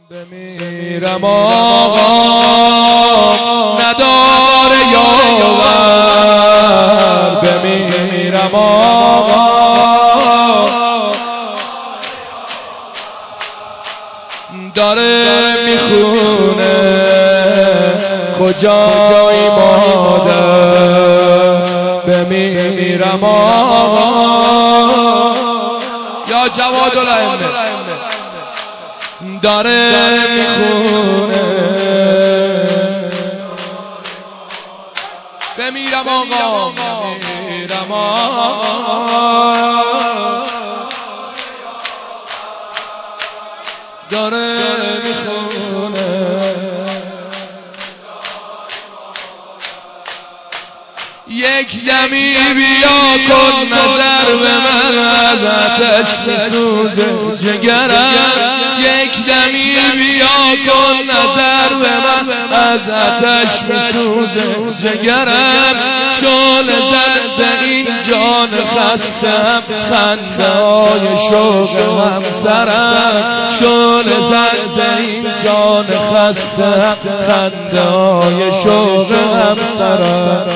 بمیرم آقا نداره یاور، بمیرم آقا داره میخونه کجایی مادر، بمیرم آقا یا جواد الائمه داره میخونه بمیرم آقا، بمیرم آقا داره میخونه یک دمی بیا کن نظر به من از آتش میسوزه جگرم، یک دمی بیا کن نظر به من از آتش میسوزه جگرم، شعله زد این جان خستم خنده های شوق همسرم، شعله زد این جان خستم خنده های شوق همسرم.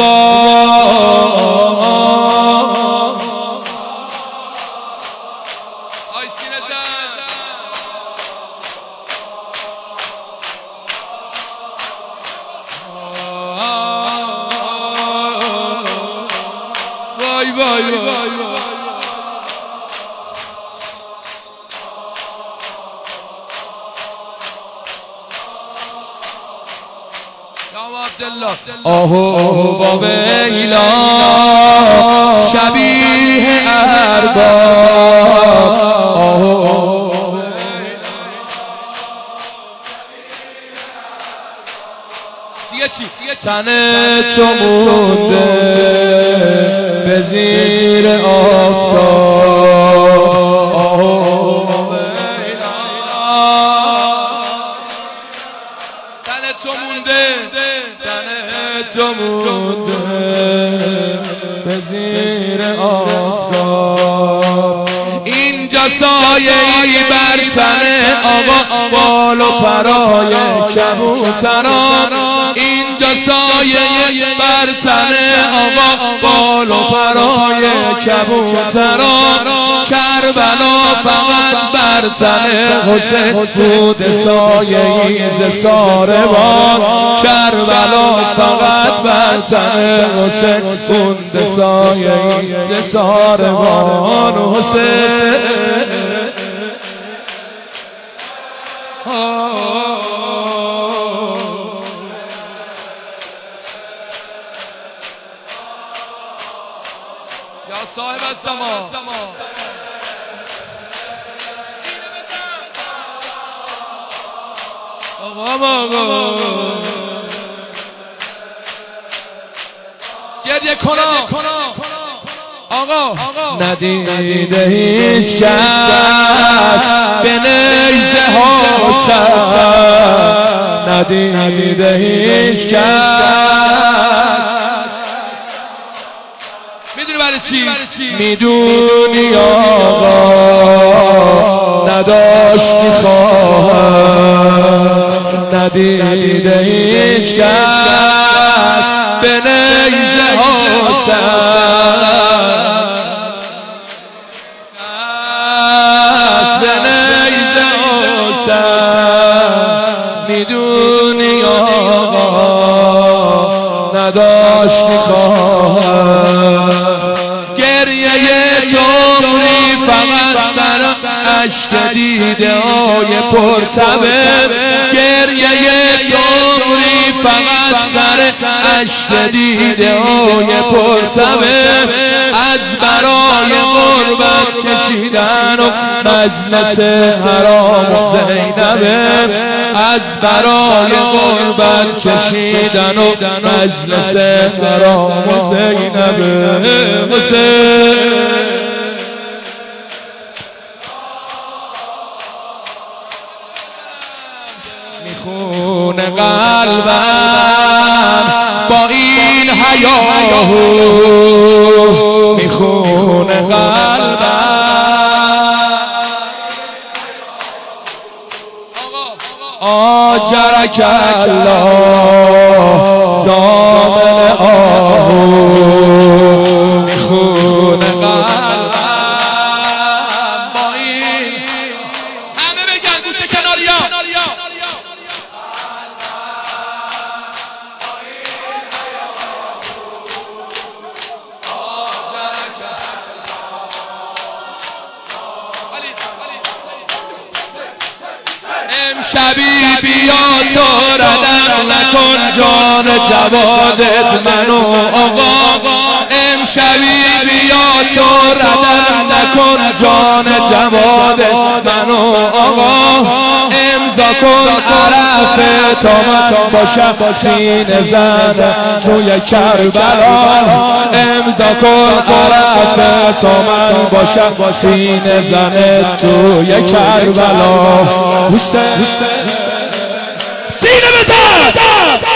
آهو با ویلا شبیه ارباب، آهو دیگه چی؟ تن تو مونده به زیر آفتاب، آهو تن تو مونده تو مونده به زیر آفتاب، اینجا سایه ای بر تن آقا بال و پرای کبوتران، اینجا سایه ای بر تن آقا بال و پرای کبوتران، کربلا فقط بر تن حسین بود سایه ای ز ساربان، کربلا فقط بر تن حسین بود سایه ای ز ساربان، حسین یا صاحب الزمان آقا گریه کنا آقا ندیده هیچ کس به نیزه ها سر، ندیده هیچ کس، میدونی برای چی؟ میدونی آقا نداشتی خواهد، ندیده هیچ کس به نیزه ها سر، به نیزه ها سر، میدونی آقا نداشتی خواهد، گریه تو فقط سر عشق دیده های پرتبه، گریه تو فقط سر عشق دیده های پرتبه، از برای غربت کشیدن و مجلس حرام و زینبه، از برای غربت کشیدن و مجلس حرام و زینبه، حسین میخونه قلبم با این حیاهو، میخونه قلبم آجرک الله زامن آهو میخونه قلبم با این همه بگن گوشه کناریا امشبی بیا تو ردم نکن جان جوادت منو آقا امشبی بیا تو ردم نکن جان جوادت منو آقا امضا کن عرف تا من باشم سینه زن توی کربلا امضا کن عرف تا من باشم سینه زن توی کربلا سینه بزن